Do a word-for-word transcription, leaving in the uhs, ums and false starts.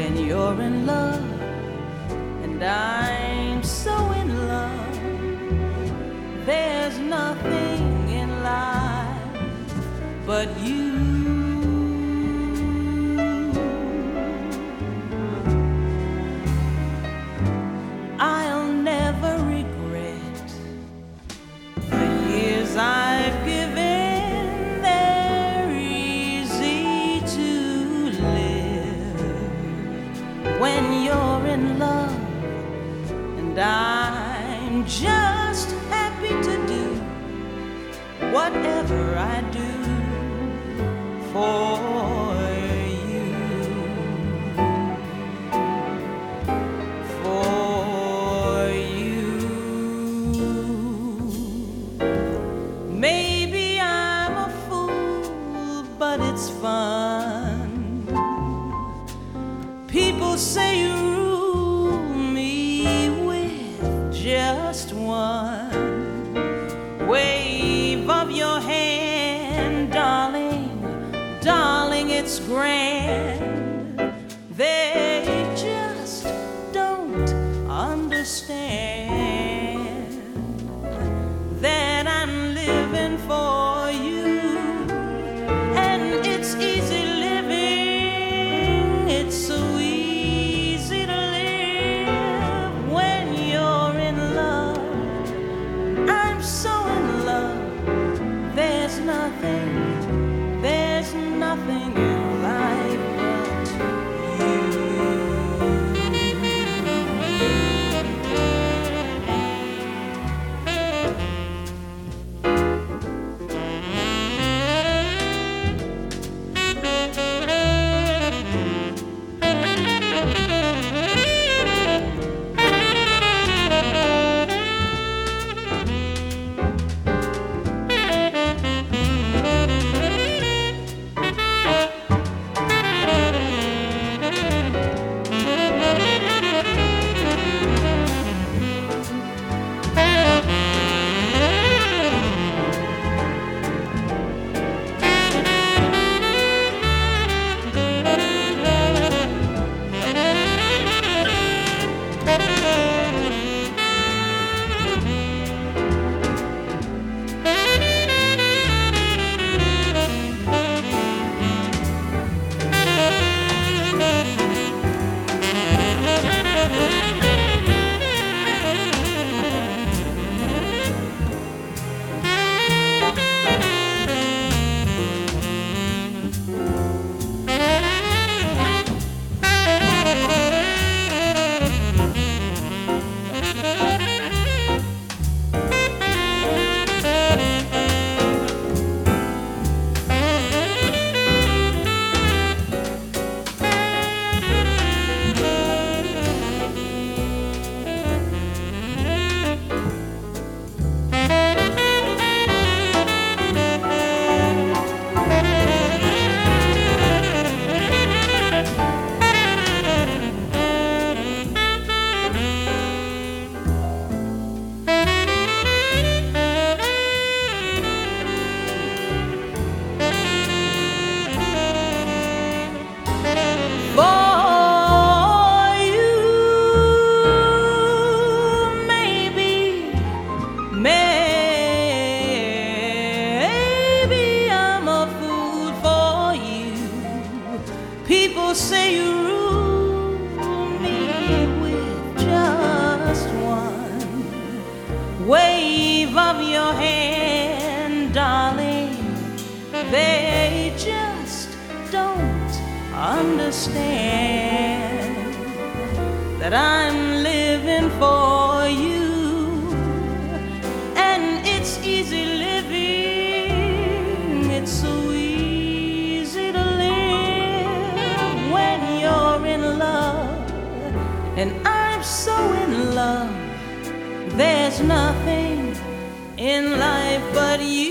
when you're in love, and I'm so in love. There's nothing in life but you. I'll never regret the years I've given. They're easy to live when you're in love, and I'm just happy to do whatever I do for you, for you. Maybe I'm a fool, but it's fun. People say you rule me with just one wave of your hand, darling, darling, it's grand. They just don't understand that I'm living for you, and it's easy living, it's so easy to live when you're in love. I'm so in love, there's nothing, there's nothing in life but you. People say you rule me with just one wave of your hand, darling. They just don't understand that I'm living for you, and it's easy living, it's so easy to live when you're in love, and I'm so in love. There's nothing in life but you.